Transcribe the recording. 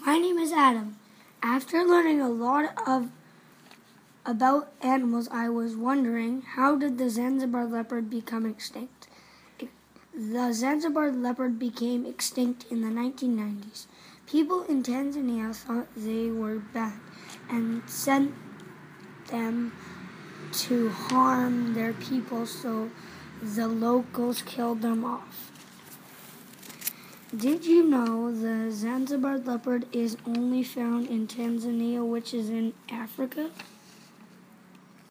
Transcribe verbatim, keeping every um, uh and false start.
My name is Adam. After learning a lot of about animals, I was wondering, how did the Zanzibar leopard become extinct? The Zanzibar leopard became extinct in the nineteen nineties. People in Tanzania thought they were bad and sent them to harm their people, so the locals killed them off. Did you know the Zanzibar leopard is only found in Tanzania, which is in Africa?